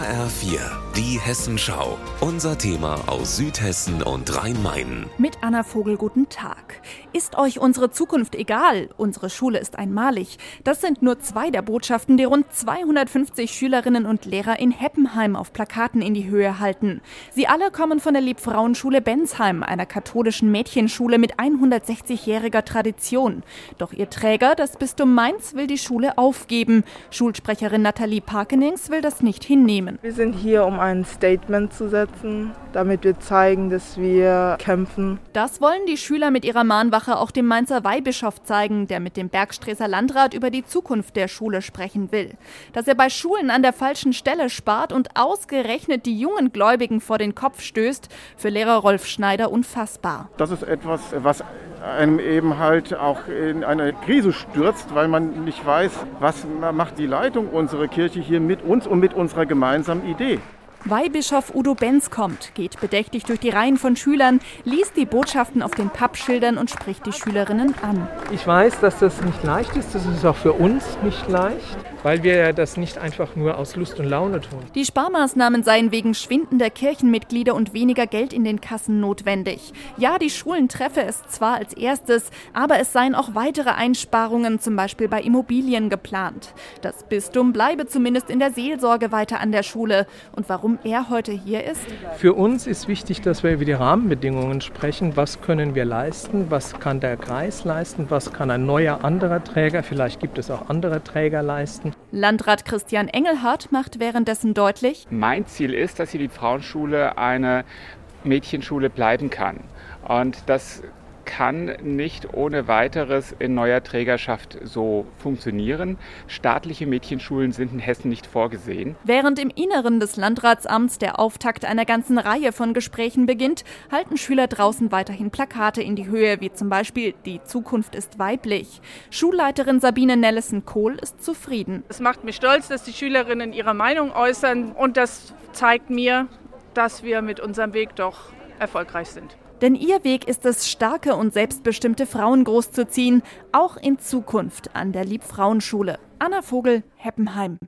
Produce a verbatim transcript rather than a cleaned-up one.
R vier, die Hessenschau. Unser Thema aus Südhessen und Rhein-Main. Mit Anna Vogel, guten Tag. Ist euch unsere Zukunft egal? Unsere Schule ist einmalig. Das sind nur zwei der Botschaften, die rund zweihundertfünfzig Schülerinnen und Lehrer in Heppenheim auf Plakaten in die Höhe halten. Sie alle kommen von der Liebfrauenschule Bensheim, einer katholischen Mädchenschule mit hundertsechzigjähriger Tradition. Doch ihr Träger, das Bistum Mainz, will die Schule aufgeben. Schulsprecherin Nathalie Parkenings will das nicht hinnehmen. Wir sind hier, um ein Statement zu setzen, damit wir zeigen, dass wir kämpfen. Das wollen die Schüler mit ihrer Mahnwache auch dem Mainzer Weihbischof zeigen, der mit dem Bergstreßer Landrat über die Zukunft der Schule sprechen will. Dass er bei Schulen an der falschen Stelle spart und ausgerechnet die jungen Gläubigen vor den Kopf stößt, für Lehrer Rolf Schneider unfassbar. Das ist etwas, was einem eben halt auch in eine Krise stürzt, weil man nicht weiß, was macht die Leitung unserer Kirche hier mit uns und mit unserer gemeinsamen Idee. Weihbischof Udo Benz kommt, geht bedächtig durch die Reihen von Schülern, liest die Botschaften auf den Pappschildern und spricht die Schülerinnen an. Ich weiß, dass das nicht leicht ist, das ist auch für uns nicht leicht, weil wir das nicht einfach nur aus Lust und Laune tun. Die Sparmaßnahmen seien wegen schwindender Kirchenmitglieder und weniger Geld in den Kassen notwendig. Ja, die Schulen treffe es zwar als erstes, aber es seien auch weitere Einsparungen, zum Beispiel bei Immobilien, geplant. Das Bistum bleibe zumindest in der Seelsorge weiter an der Schule. Und warum er heute hier ist? Für uns ist wichtig, dass wir über die Rahmenbedingungen sprechen. Was können wir leisten? Was kann der Kreis leisten? Was kann ein neuer anderer Träger, vielleicht gibt es auch andere Träger, leisten? Landrat Christian Engelhardt macht währenddessen deutlich: Mein Ziel ist, dass hier die Frauenschule eine Mädchenschule bleiben kann. Und das kann nicht ohne weiteres in neuer Trägerschaft so funktionieren. Staatliche Mädchenschulen sind in Hessen nicht vorgesehen. Während im Inneren des Landratsamts der Auftakt einer ganzen Reihe von Gesprächen beginnt, halten Schüler draußen weiterhin Plakate in die Höhe, wie zum Beispiel „Die Zukunft ist weiblich". Schulleiterin Sabine Nellesen-Kohl ist zufrieden. Es macht mich stolz, dass die Schülerinnen ihre Meinung äußern, und das zeigt mir, dass wir mit unserem Weg doch erfolgreich sind. Denn ihr Weg ist es, starke und selbstbestimmte Frauen großzuziehen, auch in Zukunft an der Liebfrauenschule. Anna Vogel, Heppenheim.